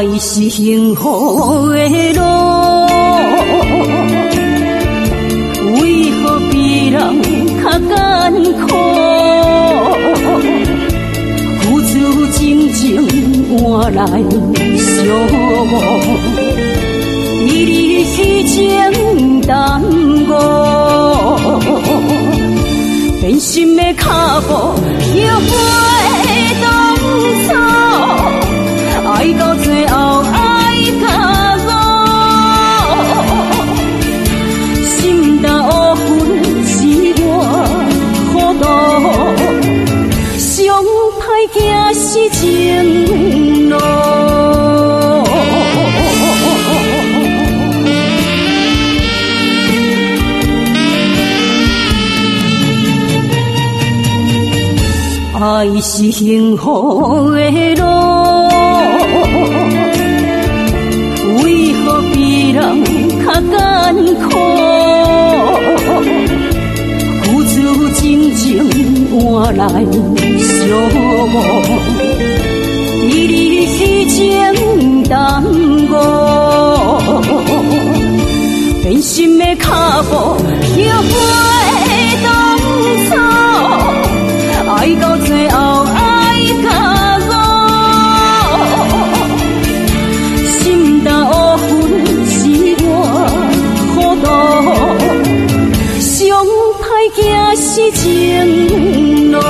爱是幸福的路，为何比人较艰苦？付出真情换来寂寞，一日虚情耽误，变心的脚步又回当初，爱到最后爱到我，心淡乌云是我孤独，上歹行是情路。爱是幸福的路，为何比人较艰苦？付出真情换来寂寞，一日虚情耽误，变心的脚步又回当初，爱到最后爱到我，心淡乌云是我孤独，上歹行是情路。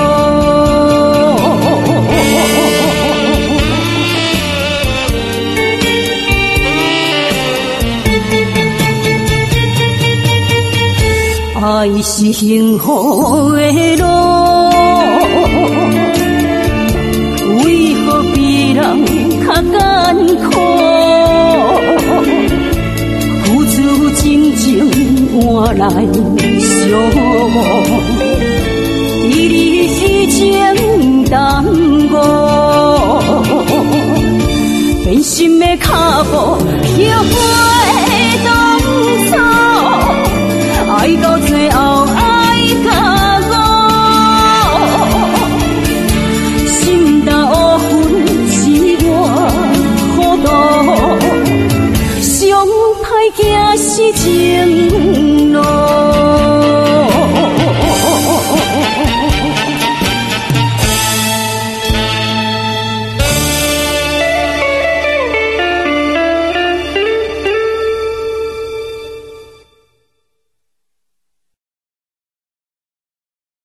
爱是幸福的路，为何比人较艰苦？付出真情换来寂寞，一日虚情耽误，变心的脚步又回